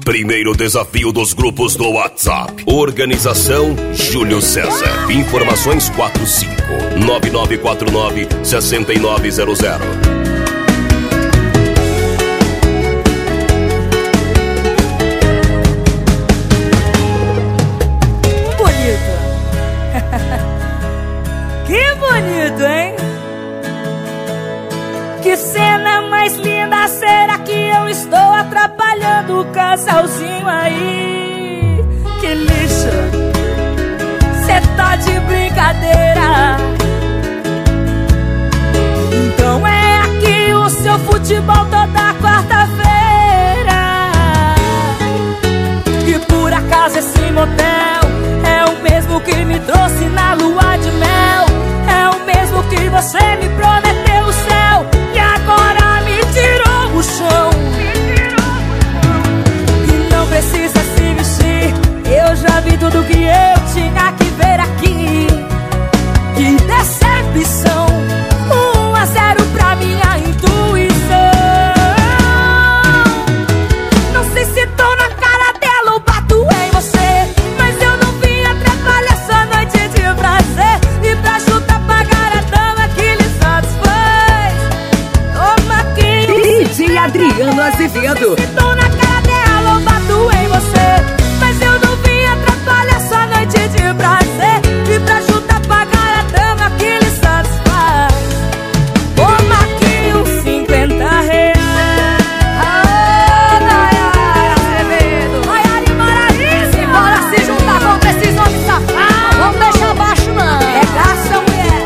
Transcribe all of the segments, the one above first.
Primeiro desafio dos grupos do WhatsApp. Organização Júlio César. Informações 45-9949-6900. Que bonito, hein? Que cena mais linda, será que eu estou atrapalhando o casalzinho aí? Que lixo, cê tá de brincadeira. Então é aqui o seu futebol toda quarta-feira. E por acaso esse motel é o mesmo que me trouxe na lua de mel. É o mesmo que você me prometeu o céu e agora me tirou o chão. E não precisa se vestir, eu já vi tudo que eu tinha que ver aqui. Que decepção, 1-0 pra minha intuição. Não sei se tô na cara dela ou bato em você, mas eu não vim atrapalhar essa noite de prazer. E pra chutar pagar a dama que lhe satisfaz. Toma aqui DJ Adriano Azevedo. se tô na cara dela ou bato em você, mas eu não vim atrapalhar essa noite de prazer. E pra chutar pagar a dama que lhe satisfaz. Toma aqui uns 50 reais. Azevedo, Maiara e Maraísa, simbora se juntar contra esses homens safados. Vamos deixar baixo não, é graça, mulher.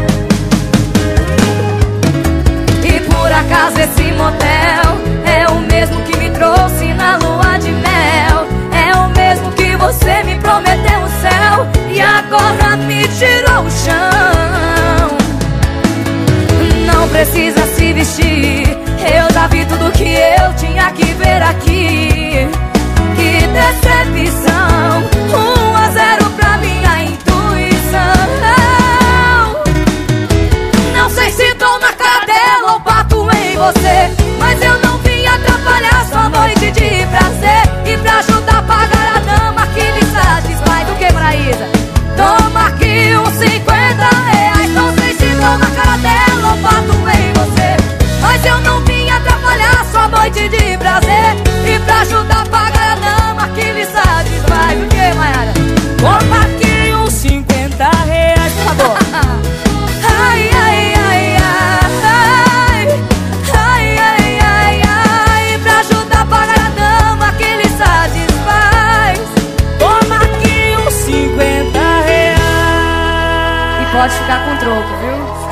E por acaso esse motel é o mesmo que me trouxe na lua de mel. É o mesmo que você me prometeu o céu e agora me tirou o chão. Não precisa se vestir, eu já vi tudo que eu tinha que ver aqui. Que decepção, 1-0 pra minha intuição. Não sei se tô na cara dela ou bato em você, mas eu não vim atrapalhar sua noite de prazer. E pra ajudar a pagar a dama que lhe satisfaz. O que, Maraísa? Toma aqui uns 50 reais. Não sei se tô na cara dela ou bato em você, mas eu não vim atrapalhar sua noite de prazer. E pra ajudar a pagar a dama que lhe satisfaz. O que, Maiara? Toma aqui uns 50 reais, por favor. Ai, ai, ai, ai, ai, ai, ai, ai. Pra ajudar a pagar a dama que lhe satisfaz. Toma aqui uns 50 reais. E pode ficar com troco, viu?